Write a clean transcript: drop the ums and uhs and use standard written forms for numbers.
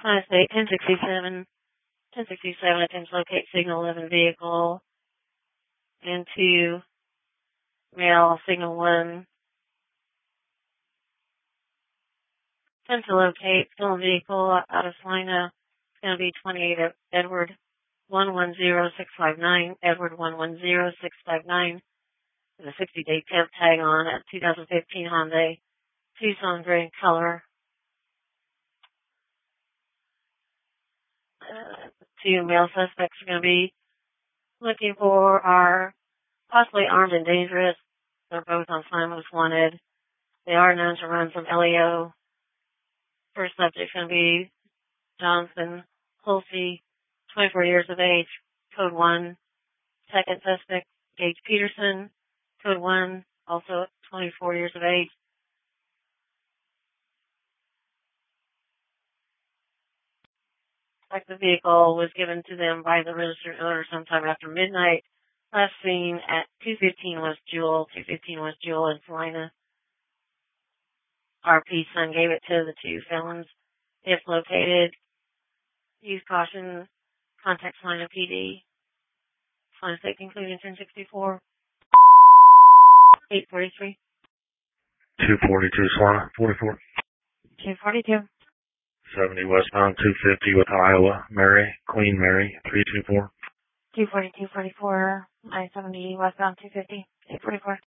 State 1067. 1067 attempts to locate signal 11 vehicle. And 2, male, signal 1. Attempt to locate stolen vehicle out of Salina. It's going to be 28 Edward 110659. Edward 110659. With a 60-day temp tag on at 2015 Hyundai Tucson gray in color. 2 male suspects are going to be looking for are possibly armed and dangerous. They're both on Simon wanted. They are known to run from LEO. First subject is going to be Jonathan Hulsey, 24 years of age, code 1. Second suspect, Gage Peterson, code 1, also 24 years of age. The vehicle was given to them by the registered owner sometime after midnight. Last seen at 215 West Jewel, 215 West Jewel in Salina. RP son gave it to the 2 felons. If located, use caution, contact Salina PD. Salina State concluding 1064. 843. 242 Salina, 44. 242. 70 westbound 250 with Iowa, Mary, Queen Mary, 324. 242, 44, I-70 westbound 250, 844.